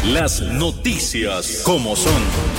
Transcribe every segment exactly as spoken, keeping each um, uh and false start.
Las noticias como son.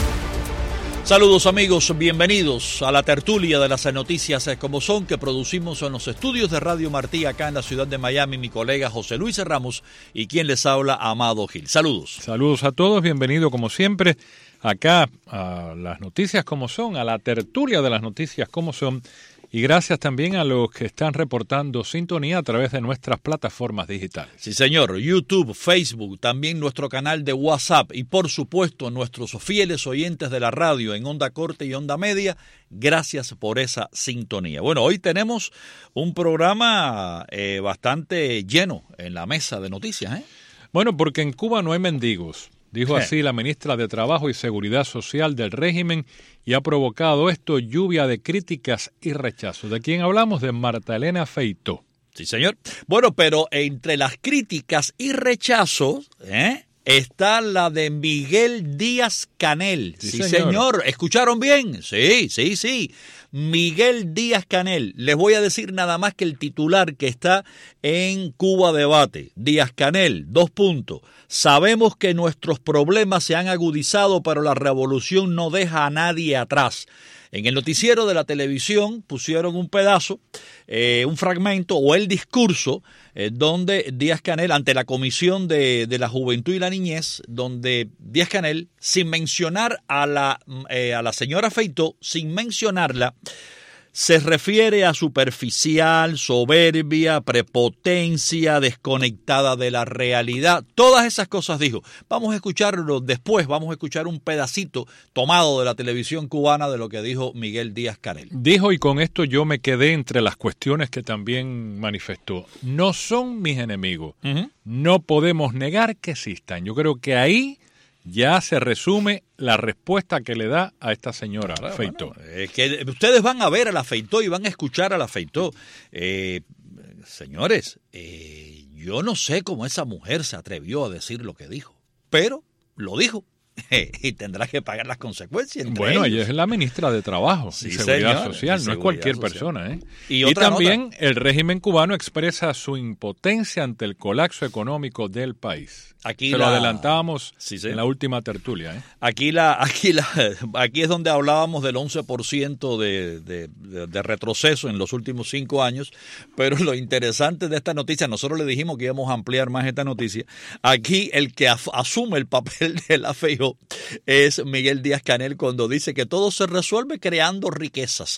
Saludos amigos, bienvenidos a la tertulia de las noticias como son que producimos en los estudios de Radio Martí acá en la ciudad de Miami, mi colega José Luis Ramos y quien les habla, Amado Gil. Saludos. Saludos a todos, bienvenido como siempre acá a las noticias como son, a la tertulia de las noticias como son. Y gracias también a los que están reportando sintonía a través de nuestras plataformas digitales. Sí, señor. YouTube, Facebook, también nuestro canal de WhatsApp y, por supuesto, nuestros fieles oyentes de la radio en onda corta y onda media. Gracias por esa sintonía. Bueno, hoy tenemos un programa eh, bastante lleno en la mesa de noticias, ¿eh? Bueno, porque en Cuba no hay mendigos. Dijo así la ministra de Trabajo y Seguridad Social del régimen y ha provocado esto lluvia de críticas y rechazos. ¿De quién hablamos? De Marta Elena Feitó. Sí, señor. Bueno, pero entre las críticas y rechazos, ¿eh? está la de Miguel Díaz-Canel. Sí, sí señor. señor. ¿Escucharon bien? Sí, sí, sí. Miguel Díaz-Canel. Les voy a decir nada más que el titular que está en Cuba Debate. Díaz-Canel, dos puntos. Sabemos que nuestros problemas se han agudizado, pero la revolución no deja a nadie atrás. En el noticiero de la televisión pusieron un pedazo, eh, un fragmento o el discurso eh, donde Díaz-Canel, ante la Comisión de, de la Juventud y la Niñez, donde Díaz-Canel, sin mencionar a la, eh, a la señora Feitó, sin mencionarla, se refiere a superficial, soberbia, prepotencia, desconectada de la realidad. Todas esas cosas dijo. Vamos a escucharlo después, vamos a escuchar un pedacito tomado de la televisión cubana de lo que dijo Miguel Díaz-Canel. Dijo, y con esto yo me quedé entre las cuestiones que también manifestó. No son mis enemigos. Uh-huh. No podemos negar que existan. Yo creo que ahí ya se resume la respuesta que le da a esta señora claro, Feitó. Bueno, es que ustedes van a ver a la Feitó y van a escuchar a la Feitó. Eh, señores, eh, yo no sé cómo esa mujer se atrevió a decir lo que dijo, pero lo dijo. Y tendrá que pagar las consecuencias. Bueno, ellos. ella es la ministra de Trabajo sí, y Seguridad señor, Social, no seguridad es cualquier social. persona. ¿eh? Y, y también nota. El régimen cubano expresa su impotencia ante el colapso económico del país. Aquí Se la... lo adelantábamos sí, sí. en la última tertulia. ¿eh? Aquí, la, aquí, la, aquí es donde hablábamos del once por ciento de, de, de, de retroceso en los últimos cinco años, pero lo interesante de esta noticia, nosotros le dijimos que íbamos a ampliar más esta noticia, aquí el que af- asume el papel de la Feitó es Miguel Díaz-Canel cuando dice que todo se resuelve creando riquezas,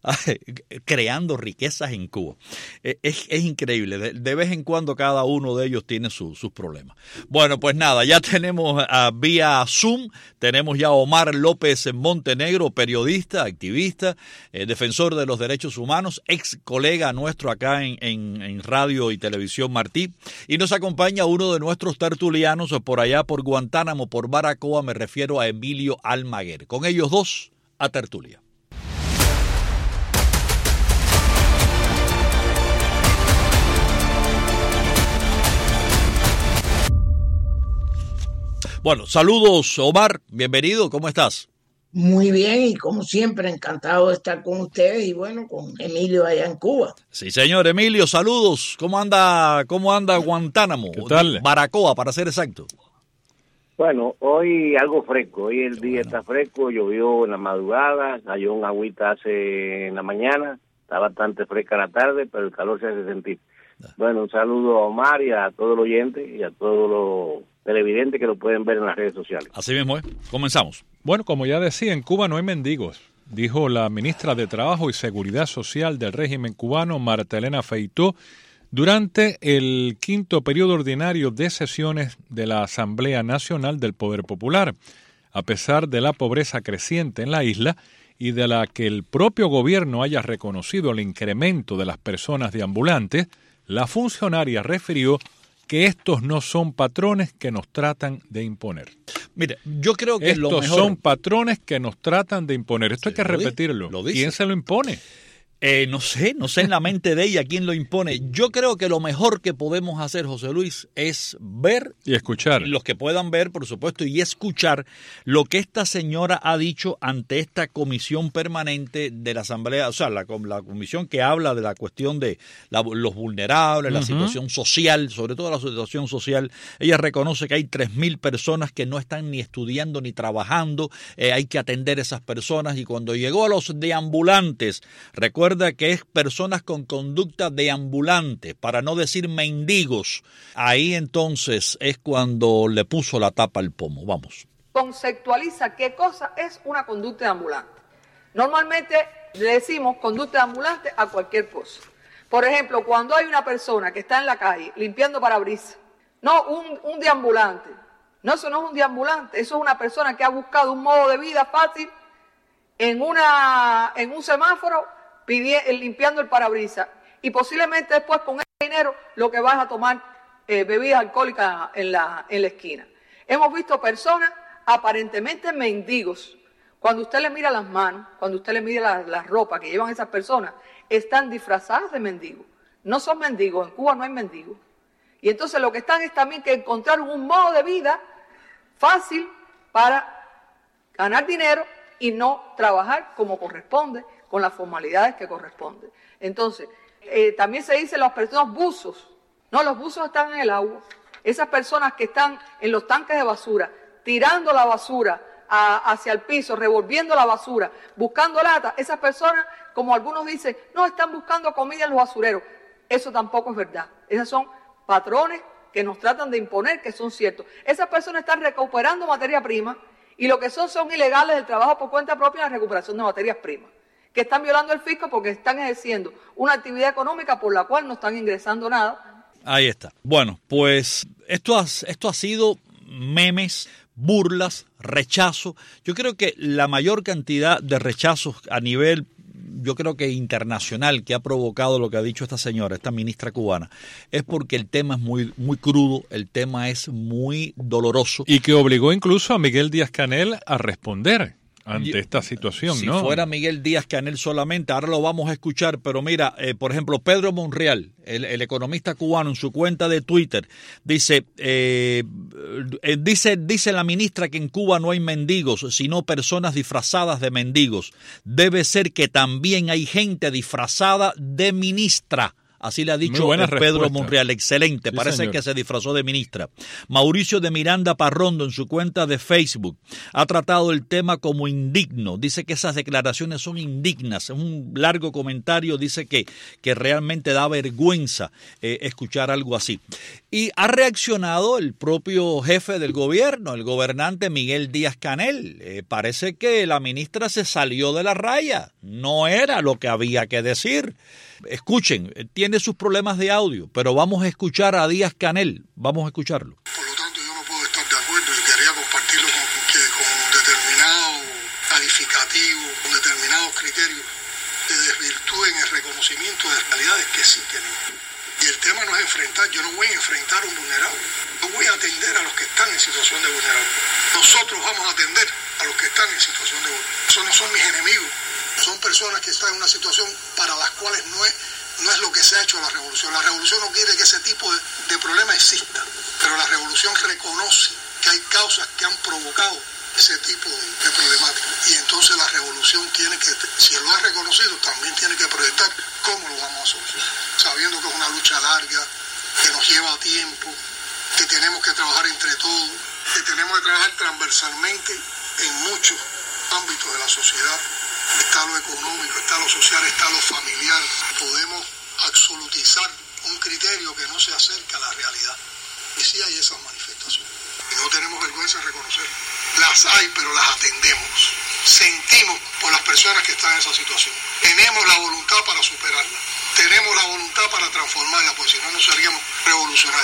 creando riquezas en Cuba. Es, es increíble, de, de vez en cuando cada uno de ellos tiene su, sus problemas. Bueno, pues nada, ya tenemos uh, vía Zoom, tenemos ya a Omar López Montenegro, periodista, activista, eh, defensor de los derechos humanos, ex colega nuestro acá en, en, en Radio y Televisión Martí, y nos acompaña uno de nuestros tertulianos por allá por Guantánamo, por Baracoa, me refiero a Emilio Almaguer. Con ellos dos, a tertulia. Bueno, saludos Omar, bienvenido, ¿cómo estás? Muy bien y como siempre encantado de estar con ustedes y bueno, con Emilio allá en Cuba. Sí señor, Emilio, saludos, ¿cómo anda, cómo anda Guantánamo? ¿Qué tal? Baracoa, para ser exacto. Bueno, hoy algo fresco, hoy el día está fresco, llovió en la madrugada, cayó un agüita hace en la mañana, está bastante fresca la tarde, pero el calor se hace sentir. Bueno, un saludo a Omar y a todos los oyentes y a todos los televidentes que lo pueden ver en las redes sociales. Así mismo es, comenzamos. Bueno, como ya decía, en Cuba no hay mendigos, dijo la ministra de Trabajo y Seguridad Social del régimen cubano, Marta Elena Feitó, durante el quinto periodo ordinario de sesiones de la Asamblea Nacional del Poder Popular. A pesar de la pobreza creciente en la isla y de la que el propio gobierno haya reconocido el incremento de las personas deambulantes, la funcionaria refirió que estos no son patrones que nos tratan de imponer. Mire, yo creo que estos lo mejor... son patrones que nos tratan de imponer. Esto sí, hay que repetirlo. Lo ¿Quién se lo impone? Eh, no sé, no sé en la mente de ella quién lo impone. Yo creo que lo mejor que podemos hacer, José Luis, es ver y escuchar. Los que puedan ver, por supuesto, y escuchar lo que esta señora ha dicho ante esta comisión permanente de la Asamblea, o sea, la, la comisión que habla de la cuestión de la, los vulnerables, la uh-huh. situación social, sobre todo la situación social. Ella reconoce que hay tres mil personas que no están ni estudiando ni trabajando, eh, hay que atender a esas personas, y cuando llegó a los deambulantes, recuerda Recuerda que es personas con conducta deambulante, para no decir mendigos. Ahí entonces es cuando le puso la tapa al pomo. Vamos. Conceptualiza qué cosa es una conducta deambulante. Normalmente le decimos conducta deambulante a cualquier cosa. Por ejemplo, cuando hay una persona que está en la calle limpiando parabrisas, no un, un deambulante. No, eso no es un deambulante, eso es una persona que ha buscado un modo de vida fácil en, una, en un semáforo, limpiando el parabrisas, y posiblemente después con ese dinero lo que vas a tomar eh, bebidas alcohólicas en la, en la esquina. Hemos visto personas aparentemente mendigos. Cuando usted le mira las manos, cuando usted le mira la, la ropa que llevan esas personas, están disfrazadas de mendigos. No son mendigos, en Cuba no hay mendigos. Y entonces lo que están es también que encontraron un modo de vida fácil para ganar dinero y no trabajar como corresponde, con las formalidades que corresponden. Entonces, eh, también se dice las personas buzos. No, los buzos están en el agua. Esas personas que están en los tanques de basura, tirando la basura a, hacia el piso, revolviendo la basura, buscando lata, esas personas, como algunos dicen, no, están buscando comida en los basureros. Eso tampoco es verdad. Esos son patrones que nos tratan de imponer, que son ciertos. Esas personas están recuperando materia prima, y lo que son son ilegales del trabajo por cuenta propia en la recuperación de materias primas, que están violando el fisco porque están ejerciendo una actividad económica por la cual no están ingresando nada. Ahí está. Bueno, pues esto ha, esto ha sido memes, burlas, rechazo. Yo creo que la mayor cantidad de rechazos a nivel, yo creo que internacional, que ha provocado lo que ha dicho esta señora, esta ministra cubana, es porque el tema es muy, muy crudo, el tema es muy doloroso. Y que obligó incluso a Miguel Díaz-Canel a responder ante esta situación, si ¿no? Si fuera Miguel Díaz-Canel solamente, ahora lo vamos a escuchar, pero mira, eh, por ejemplo, Pedro Monreal, el, el economista cubano, en su cuenta de Twitter, dice, eh, eh, dice, dice la ministra que en Cuba no hay mendigos, sino personas disfrazadas de mendigos. Debe ser que también hay gente disfrazada de ministra. Así le ha dicho Pedro respuesta. Monreal. Excelente, sí, parece señor. Que se disfrazó de ministra. Mauricio de Miranda Parrondo, en su cuenta de Facebook, ha tratado el tema como indigno. Dice que esas declaraciones son indignas. En un largo comentario dice que, que realmente da vergüenza eh, escuchar algo así. Y ha reaccionado el propio jefe del gobierno, el gobernante Miguel Díaz-Canel. Eh, parece que la ministra se salió de la raya. No era lo que había que decir. Escuchen, tiene sus problemas de audio, pero vamos a escuchar a Díaz-Canel, vamos a escucharlo. Por lo tanto, yo no puedo estar de acuerdo y quería compartirlo con, que, con determinados calificativos, con determinados criterios que desvirtúen el reconocimiento de realidades que sí tenemos. Y el tema no es enfrentar, yo no voy a enfrentar a un vulnerable, yo voy a atender a los que están en situación de vulnerable. Nosotros vamos a atender a los que están en situación de vulnerable. Esos no son mis enemigos. Son personas que están en una situación para las cuales no es, no es lo que se ha hecho la revolución. La revolución no quiere que ese tipo de, de problema exista, pero la revolución reconoce que hay causas que han provocado ese tipo de, de problemática. Y entonces la revolución tiene que, si lo ha reconocido, también tiene que proyectar cómo lo vamos a solucionar. Sabiendo que es una lucha larga, que nos lleva tiempo, que tenemos que trabajar entre todos, que tenemos que trabajar transversalmente en muchos ámbitos de la sociedad. Está lo económico, está lo social, está lo familiar. Podemos absolutizar un criterio que no se acerca a la realidad. Y sí hay esas manifestaciones. Y no tenemos vergüenza de reconocer. Las hay, pero las atendemos. Sentimos por las personas que están en esa situación. Tenemos la voluntad para superarla. Tenemos la voluntad para transformarla, porque si no, no seríamos revolucionarios.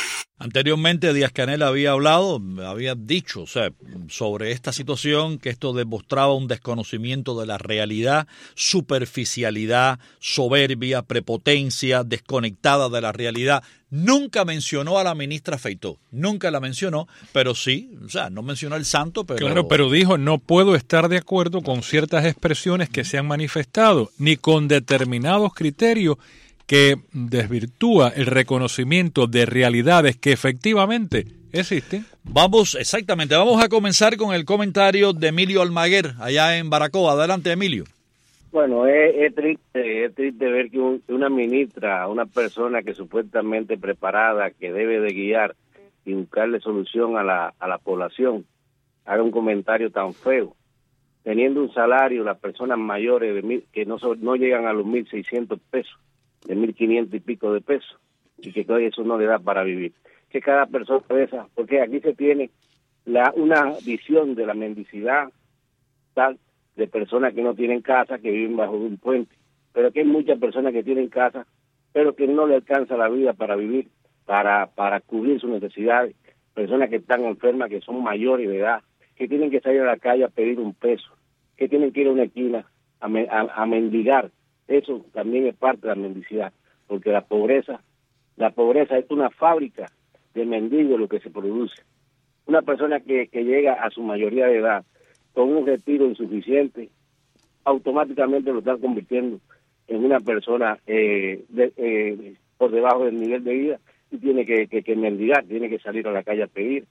Anteriormente Díaz-Canel había hablado, había dicho, o sea, sobre esta situación, que esto demostraba un desconocimiento de la realidad, superficialidad, soberbia, prepotencia, desconectada de la realidad. Nunca mencionó a la ministra Feitó, nunca la mencionó, pero sí, o sea, no mencionó el santo, pero... Claro, pero dijo, no puedo estar de acuerdo con ciertas expresiones que se han manifestado, ni con determinados criterios que desvirtúa el reconocimiento de realidades que efectivamente existen. Vamos, exactamente, vamos a comenzar con el comentario de Emilio Almaguer, allá en Baracoa. Adelante, Emilio. Bueno, es, es triste, es triste ver que un, una ministra, una persona que supuestamente preparada, que debe de guiar y buscarle solución a la, a la población, haga un comentario tan feo. Teniendo un salario, las personas mayores de mil, que no, no llegan a los mil seiscientos pesos, de mil quinientos y pico de pesos, y que todo eso no le da para vivir. Que cada persona de esas, porque aquí se tiene la una visión de la mendicidad tal, de personas que no tienen casa, que viven bajo un puente, pero que hay muchas personas que tienen casa, pero que no le alcanza la vida para vivir, para, para cubrir sus necesidades, personas que están enfermas, que son mayores de edad, que tienen que salir a la calle a pedir un peso, que tienen que ir a una esquina a, a, a mendigar. Eso también es parte de la mendicidad, porque la pobreza, la pobreza es una fábrica de mendigos lo que se produce. Una persona que, que llega a su mayoría de edad con un retiro insuficiente, automáticamente lo están convirtiendo en una persona eh, de, eh, por debajo del nivel de vida y tiene que, que, que mendigar, tiene que salir a la calle a pedir,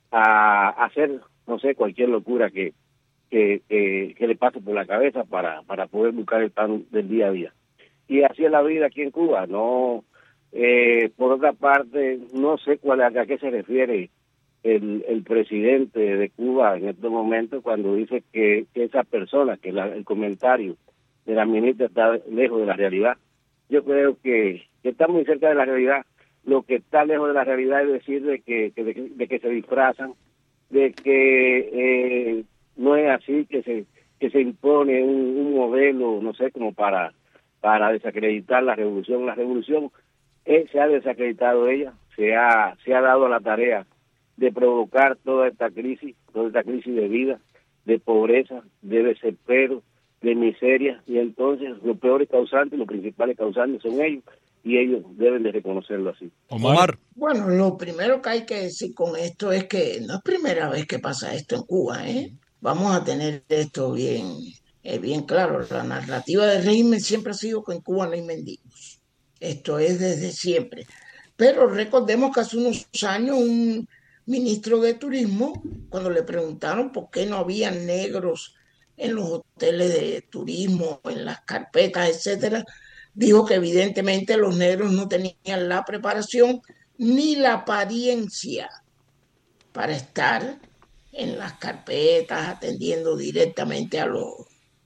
a, a hacer, no sé, cualquier locura que Que, que, que le pase por la cabeza para, para poder buscar el pan del día a día. Y así es la vida aquí en Cuba. No, eh, por otra parte, no sé cuál a qué se refiere el, el presidente de Cuba en estos momentos cuando dice que, que esa persona, que la, el comentario de la ministra está lejos de la realidad. Yo creo que, que está muy cerca de la realidad. Lo que está lejos de la realidad es decir de que, que de, de que se disfrazan, de que eh, no es así, que se que se impone un, un modelo, no sé, como para para desacreditar la revolución. La revolución eh, se ha desacreditado ella, se ha se ha dado a la tarea de provocar toda esta crisis, toda esta crisis de vida, de pobreza, de desespero, de miseria, y entonces los peores causantes, los principales causantes son ellos, y ellos deben de reconocerlo así. Omar. Bueno, lo primero que hay que decir con esto es que no es primera vez que pasa esto en Cuba, ¿eh? Vamos a tener esto bien, eh, bien claro. La narrativa del régimen siempre ha sido que en Cuba no hay mendigos. Esto es desde siempre. Pero recordemos que hace unos años un ministro de Turismo, cuando le preguntaron por qué no había negros en los hoteles de turismo, en las carpetas, etcétera, dijo que evidentemente los negros no tenían la preparación ni la apariencia para estar en las carpetas atendiendo directamente a los,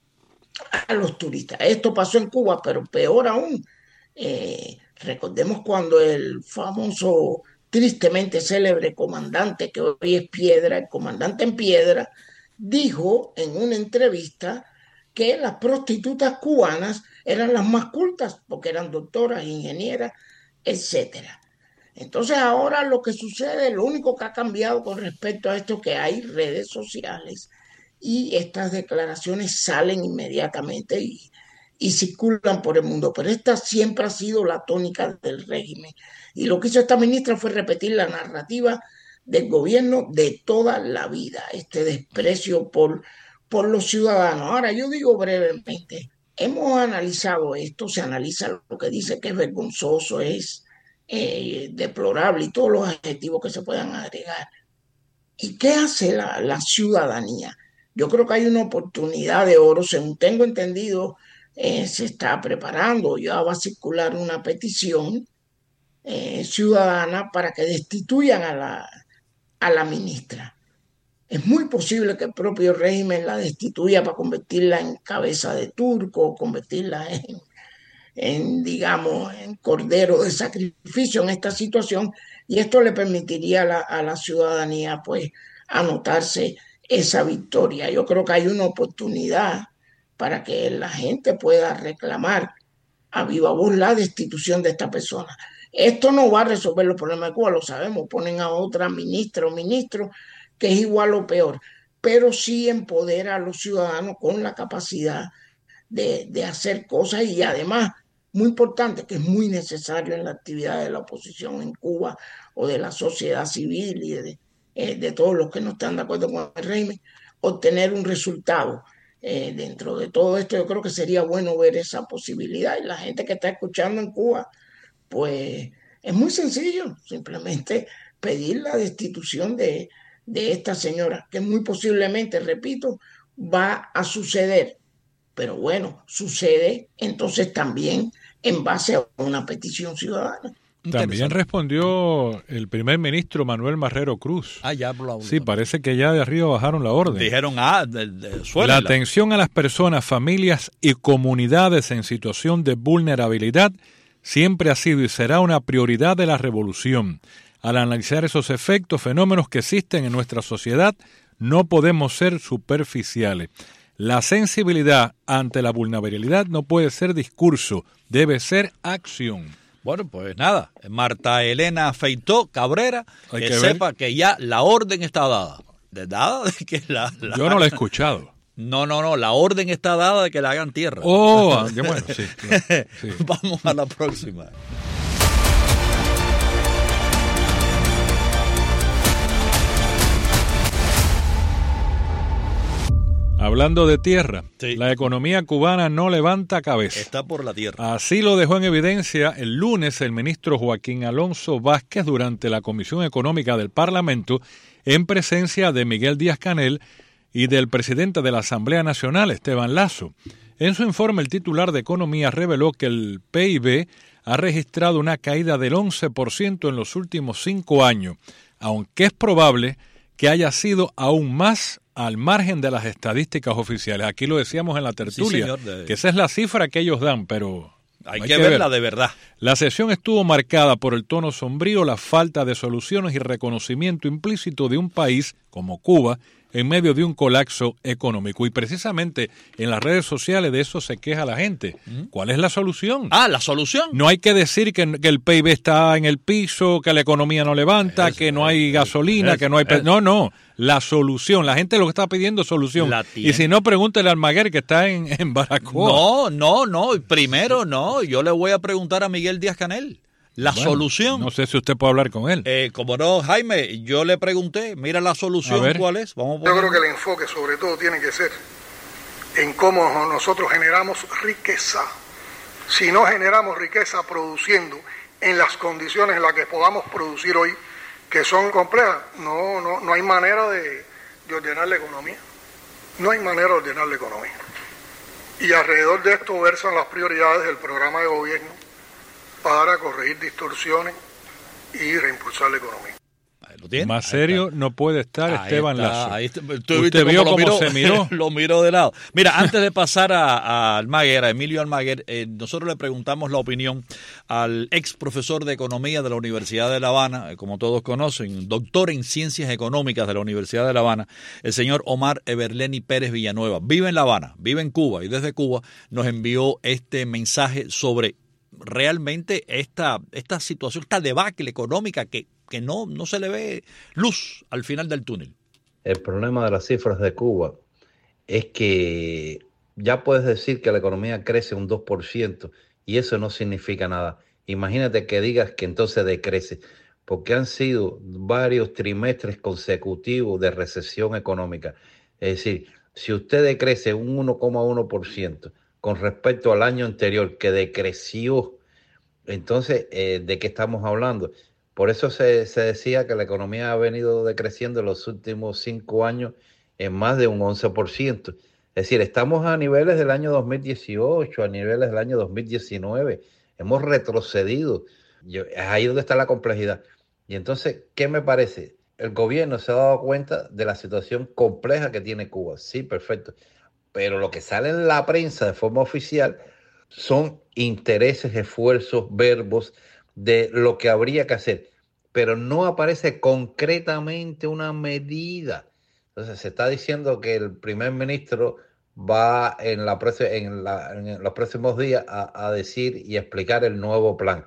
a los turistas. Esto pasó en Cuba, pero peor aún. Eh, recordemos cuando el famoso, tristemente célebre comandante, que hoy es Piedra, el comandante en Piedra, dijo en una entrevista que las prostitutas cubanas eran las más cultas porque eran doctoras, ingenieras, etcétera. Entonces ahora lo que sucede, lo único que ha cambiado con respecto a esto es que hay redes sociales y estas declaraciones salen inmediatamente y, y circulan por el mundo, pero esta siempre ha sido la tónica del régimen. Y lo que hizo esta ministra fue repetir la narrativa del gobierno de toda la vida, este desprecio por, por los ciudadanos. Ahora yo digo brevemente, hemos analizado esto, se analiza lo que dice que es vergonzoso, es Eh, deplorable y todos los adjetivos que se puedan agregar. ¿Y qué hace la, la ciudadanía? Yo creo que hay una oportunidad de oro, según tengo entendido, eh, se está preparando, ya va a circular una petición eh, ciudadana para que destituyan a la, a la ministra. Es muy posible que el propio régimen la destituya para convertirla en cabeza de turco, convertirla en en, digamos, en cordero de sacrificio en esta situación, y esto le permitiría a la, a la ciudadanía, pues, anotarse esa victoria. Yo creo que hay una oportunidad para que la gente pueda reclamar a viva voz la destitución de esta persona. Esto no va a resolver los problemas de Cuba, lo sabemos, ponen a otra ministra o ministro que es igual o peor, pero sí empodera a los ciudadanos con la capacidad de, de hacer cosas y además, muy importante, que es muy necesario en la actividad de la oposición en Cuba o de la sociedad civil y de, eh, de todos los que no están de acuerdo con el régimen, obtener un resultado. Eh, dentro de todo esto yo creo que sería bueno ver esa posibilidad y la gente que está escuchando en Cuba, pues es muy sencillo, simplemente pedir la destitución de, de esta señora, que muy posiblemente, repito, va a suceder. Pero bueno, sucede entonces también en base a una petición ciudadana. También respondió el primer ministro Manuel Marrero Cruz. Ah, ya habló. Sí, parece que ya de arriba bajaron la orden. Dijeron, ah, de, de, la atención a las personas, familias y comunidades en situación de vulnerabilidad siempre ha sido y será una prioridad de la revolución. Al analizar esos efectos, fenómenos que existen en nuestra sociedad, no podemos ser superficiales. La sensibilidad ante la vulnerabilidad no puede ser discurso, debe ser acción. Bueno, pues nada, Marta Elena Feitó Cabrera, Hay que, que sepa que ya la orden está dada. ¿De dada? De que la, la, Yo no la he escuchado. No, no, no, la orden está dada de que la hagan tierra. Oh, qué bueno, sí, claro, sí. Vamos a la próxima. Hablando de tierra, sí. La economía cubana no levanta cabeza. Está por la tierra. Así lo dejó en evidencia el lunes el ministro Joaquín Alonso Vázquez durante la Comisión Económica del Parlamento en presencia de Miguel Díaz-Canel y del presidente de la Asamblea Nacional, Esteban Lazo. En su informe, el titular de Economía reveló que el P I B ha registrado una caída del once por ciento en los últimos cinco años, aunque es probable que haya sido aún más al margen de las estadísticas oficiales. Aquí lo decíamos en la tertulia, sí, señor, de... que esa es la cifra que ellos dan, pero hay, hay que, que verla ver. de verdad. La sesión estuvo marcada por el tono sombrío, la falta de soluciones y reconocimiento implícito de un país como Cuba en medio de un colapso económico. Y precisamente en las redes sociales de eso se queja la gente. ¿Cuál es la solución? Ah, ¿la solución? No hay que decir que, que el P I B está en el piso, que la economía no levanta, eso, que no hay gasolina, eso, que no hay... Eso. No, no, la solución. La gente lo que está pidiendo es solución. Y si no, pregúntele al Almaguer que está en, en Baracoa. No, no, no. Primero, no. Yo le voy a preguntar a Miguel Díaz-Canel. La bueno, solución. No sé si usted puede hablar con él. Eh, como no, Jaime, yo le pregunté, mira la solución, ¿cuál es? Vamos a yo creo que el enfoque sobre todo tiene que ser en cómo nosotros generamos riqueza. Si no generamos riqueza produciendo en las condiciones en las que podamos producir hoy, que son complejas, no, no, no hay manera de, de ordenar la economía. No hay manera de ordenar la economía. Y alrededor de esto versan las prioridades del programa de gobierno para corregir distorsiones y reimpulsar la economía. ¿Lo tiene? Más serio no puede estar ahí Esteban está, Lazo. Ahí está. ¿Usted, ¿Usted vio cómo, cómo se miró? Lo miró de lado. Mira, antes de pasar a, a Almaguer, a Emilio Almaguer, eh, nosotros le preguntamos la opinión al ex profesor de Economía de la Universidad de La Habana, eh, como todos conocen, doctor en Ciencias Económicas de la Universidad de La Habana, el señor Omar Everleni Pérez Villanueva. Vive en La Habana, vive en Cuba y desde Cuba nos envió este mensaje sobre realmente esta, esta situación, esta debacle económica que, que no, no se le ve luz al final del túnel. El problema de las cifras de Cuba es que ya puedes decir que la economía crece un dos por ciento y eso no significa nada. Imagínate que digas que entonces decrece, porque han sido varios trimestres consecutivos de recesión económica. Es decir, si usted decrece un uno coma uno por ciento con respecto al año anterior, que decreció, entonces, eh, ¿de qué estamos hablando? Por eso se, se decía que la economía ha venido decreciendo en los últimos cinco años en más de un once por ciento. Es decir, estamos a niveles del año dos mil dieciocho, a niveles del año dos mil diecinueve. Hemos retrocedido. Yo, es ahí donde está la complejidad. Y entonces, ¿qué me parece? El gobierno se ha dado cuenta de la situación compleja que tiene Cuba. Sí, perfecto. Pero lo que sale en la prensa de forma oficial son intereses, esfuerzos, verbos de lo que habría que hacer. Pero no aparece concretamente una medida. Entonces se está diciendo que el primer ministro va en, la, en, la, en los próximos días a, a decir y explicar el nuevo plan.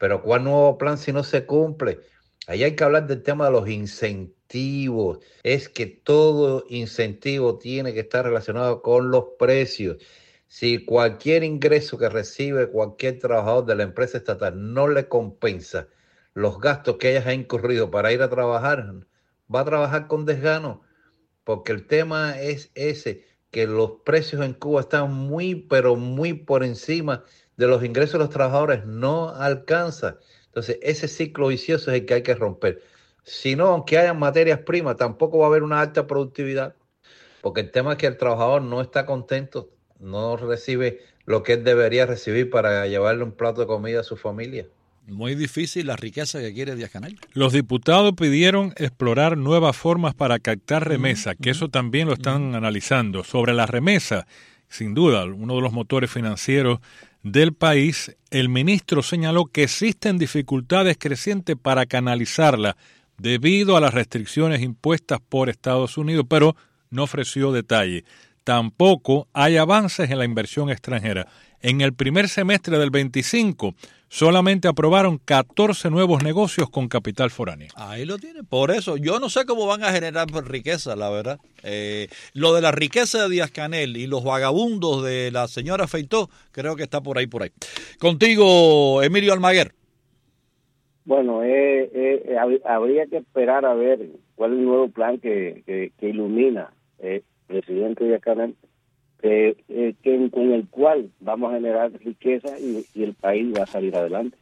Pero ¿cuál nuevo plan si no se cumple? Ahí hay que hablar del tema de los incentivos. Es que todo incentivo tiene que estar relacionado con los precios. Si cualquier ingreso que recibe cualquier trabajador de la empresa estatal no le compensa los gastos que haya incurrido para ir a trabajar, va a trabajar con desgano, porque el tema es ese, que los precios en Cuba están muy, pero muy por encima de los ingresos de los trabajadores, no alcanza. Entonces, ese ciclo vicioso es el que hay que romper. Si no, aunque haya materias primas, tampoco va a haber una alta productividad, porque el tema es que el trabajador no está contento, no recibe lo que él debería recibir para llevarle un plato de comida a su familia. Muy difícil la riqueza que quiere Díaz-Canel. Los diputados pidieron explorar nuevas formas para captar remesas, mm, que eso también lo están mm. analizando. Sobre la remesa, sin duda, uno de los motores financieros del país, el ministro señaló que existen dificultades crecientes para canalizarla debido a las restricciones impuestas por Estados Unidos, pero no ofreció detalle. Tampoco hay avances en la inversión extranjera. En el primer semestre del veinticinco, solamente aprobaron catorce nuevos negocios con capital foráneo. Ahí lo tiene. Por eso, yo no sé cómo van a generar riqueza, la verdad. Eh, lo de la riqueza de Díaz-Canel y los vagabundos de la señora Feitó, creo que está por ahí, por ahí. Contigo, Emilio Almaguer. Bueno, eh, eh, habría que esperar a ver cuál es el nuevo plan que, que, que ilumina el eh, presidente Díaz-Canel, eh, eh, que, con el cual vamos a generar riqueza y, y el país va a salir adelante.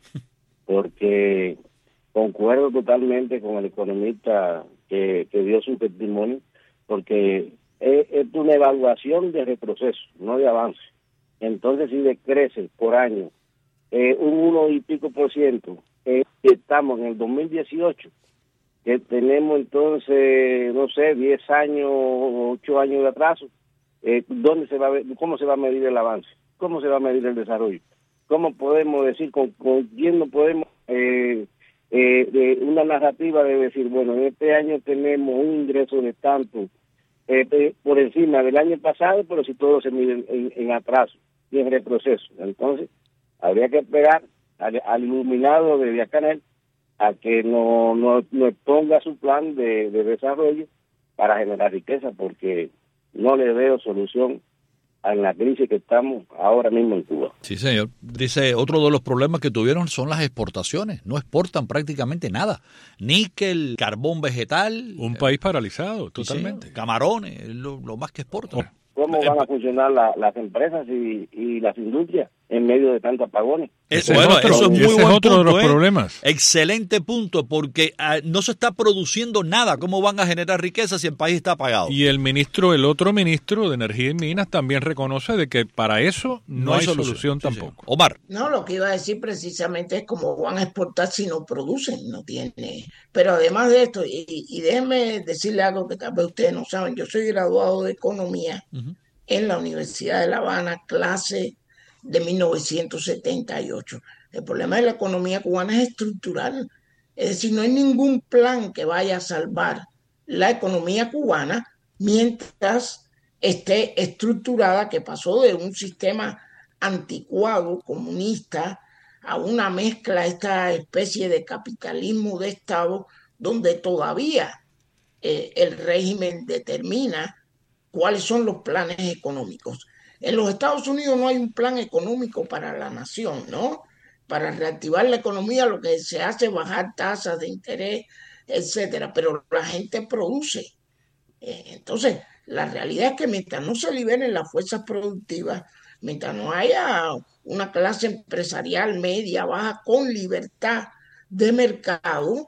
Porque concuerdo totalmente con el economista que, que dio su testimonio, porque es, es una evaluación de retroceso, no de avance. Entonces, si decrece por año eh, un uno y pico por ciento, eh, estamos en el dos mil dieciocho, que tenemos entonces, no sé, diez años, ocho años de atraso, eh, ¿dónde se va a ver, cómo se va a medir el avance? ¿Cómo se va a medir el desarrollo? ¿Cómo podemos decir, con, con quién no podemos, eh, eh, de una narrativa de decir, bueno, en este año tenemos un ingreso de tanto eh, de, por encima del año pasado, pero si todo se mide en, en, en atraso y en retroceso? Entonces, habría que esperar al, al iluminado de Díaz-Canel a que no, no, no ponga su plan de, de desarrollo para generar riqueza, porque no le veo solución a la crisis que estamos ahora mismo en Cuba. Sí, señor. Dice, otro de los problemas que tuvieron son las exportaciones. No exportan prácticamente nada. Níquel, carbón vegetal. Un país paralizado, totalmente. Sí, camarones, lo, lo más que exportan. Oh. ¿Cómo van a funcionar la, las empresas y, y las industrias en medio de tantos apagones? Eso, bueno, es, otro, eso es muy ese buen es otro punto, de los ¿eh? problemas. Excelente punto, porque uh, no se está produciendo nada. ¿Cómo van a generar riqueza si el país está apagado? Y el ministro, el otro ministro de Energía y Minas también reconoce de que para eso no, no hay solución, solución sí, tampoco. Sí. Omar. No, lo que iba a decir precisamente es cómo van a exportar si no producen, no tiene. Pero además de esto, y, y déjenme decirle algo que tal vez ustedes no saben, yo soy graduado de Economía uh-huh. en la Universidad de La Habana, clase de mil novecientos setenta y ocho. El problema de la economía cubana es estructural, es decir, no hay ningún plan que vaya a salvar la economía cubana mientras esté estructurada, que pasó de un sistema anticuado, comunista, a una mezcla, esta especie de capitalismo de Estado, donde todavía eh, el régimen determina cuáles son los planes económicos. En los Estados Unidos no hay un plan económico para la nación, ¿no? Para reactivar la economía lo que se hace es bajar tasas de interés, etcétera, pero la gente produce. Eh, entonces, la realidad es que mientras no se liberen las fuerzas productivas, mientras no haya una clase empresarial media, baja, con libertad de mercado,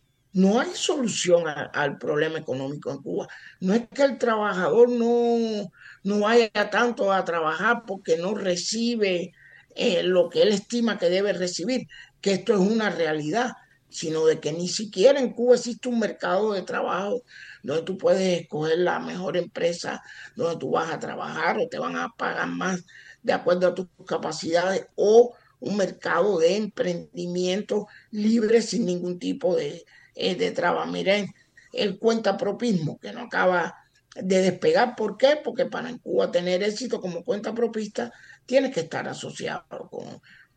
no hay solución a, al problema económico en Cuba. No es que el trabajador no, no vaya tanto a trabajar porque no recibe eh, lo que él estima que debe recibir, que esto es una realidad, sino de que ni siquiera en Cuba existe un mercado de trabajo donde tú puedes escoger la mejor empresa donde tú vas a trabajar o te van a pagar más de acuerdo a tus capacidades, o un mercado de emprendimiento libre sin ningún tipo de de traba. Miren el cuentapropismo que no acaba de despegar. ¿Por qué? Porque para en Cuba tener éxito como cuentapropista tienes que estar asociado con,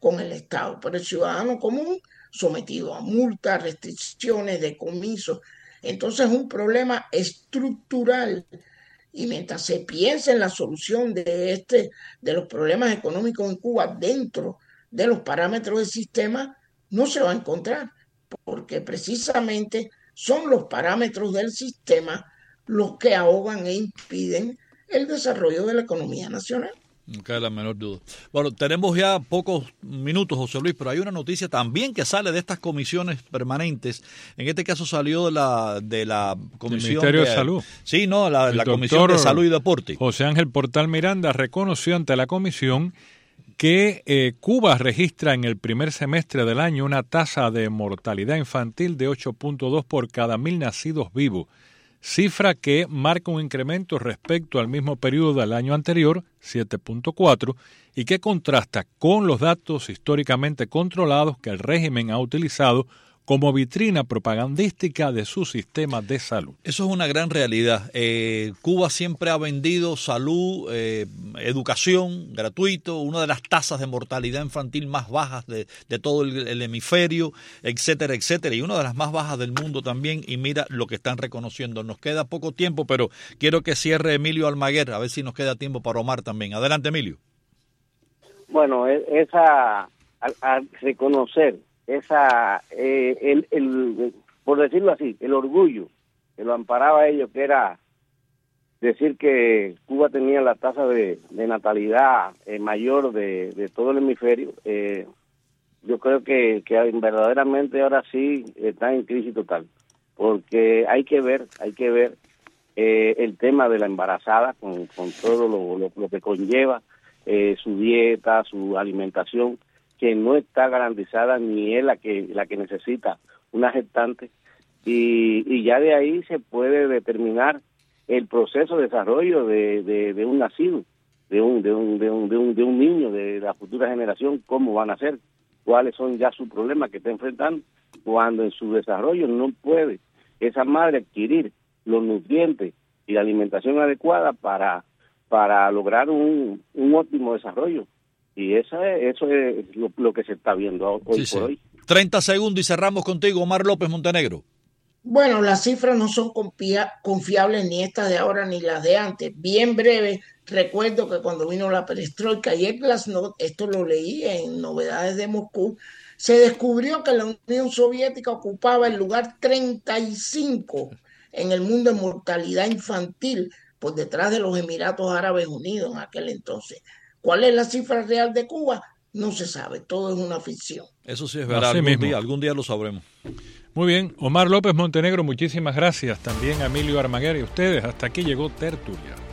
con el Estado, pero el ciudadano común sometido a multas, restricciones, decomisos. Entonces es un problema estructural. Y mientras se piensa en la solución de, este, de los problemas económicos en Cuba dentro de los parámetros del sistema, no se va a encontrar, porque precisamente son los parámetros del sistema los que ahogan e impiden el desarrollo de la economía nacional. No cabe la menor duda. Bueno, tenemos ya pocos minutos, José Luis, pero hay una noticia también que sale de estas comisiones permanentes. En este caso salió de la de la comisión del Ministerio de, de Salud. Sí, no, la, la Comisión de Salud y Deporte. José Ángel Portal Miranda reconoció ante la comisión que eh, Cuba registra en el primer semestre del año una tasa de mortalidad infantil de ocho punto dos por cada mil nacidos vivos, cifra que marca un incremento respecto al mismo periodo del año anterior, siete punto cuatro, y que contrasta con los datos históricamente controlados que el régimen ha utilizado como vitrina propagandística de su sistema de salud. Eso es una gran realidad. Eh, Cuba siempre ha vendido salud, eh, educación gratuito, una de las tasas de mortalidad infantil más bajas de, de todo el, el hemisferio, etcétera, etcétera, y una de las más bajas del mundo también, y mira lo que están reconociendo. Nos queda poco tiempo, pero quiero que cierre Emilio Almaguer, a ver si nos queda tiempo para Omar también. Adelante, Emilio. Bueno, esa, al, al reconocer esa eh, el, el por decirlo así, el orgullo que lo amparaba a ellos, que era decir que Cuba tenía la tasa de, de natalidad eh, mayor de, de todo el hemisferio, eh, yo creo que, que verdaderamente ahora sí está en crisis total, porque hay que ver, hay que ver eh, el tema de la embarazada con, con todo lo, lo, lo que conlleva eh, su dieta, su alimentación, que no está garantizada ni es la que la que necesita una gestante, y, y ya de ahí se puede determinar el proceso de desarrollo de, de, de un nacido, de un de un, de un de un de un niño, de la futura generación, cómo van a ser, cuáles son ya sus problemas que está enfrentando, cuando en su desarrollo no puede esa madre adquirir los nutrientes y la alimentación adecuada para para lograr un, un óptimo desarrollo. Y eso es, eso es lo, lo que se está viendo hoy sí, por sí. hoy. treinta segundos y cerramos contigo, Omar López Montenegro. Bueno, las cifras no son confiables, ni estas de ahora ni las de antes. Bien breve, recuerdo que cuando vino la perestroika y el glasnost, esto lo leí en Novedades de Moscú, se descubrió que la Unión Soviética ocupaba el lugar treinta y cinco en el mundo de mortalidad infantil, por detrás de los Emiratos Árabes Unidos en aquel entonces. ¿Cuál es la cifra real de Cuba? No se sabe, todo es una ficción. Eso sí es verdad, algún día, algún día lo sabremos. Muy bien, Omar López Montenegro, muchísimas gracias. También a Emilio Almaguer y a ustedes. Hasta aquí llegó Tertulia.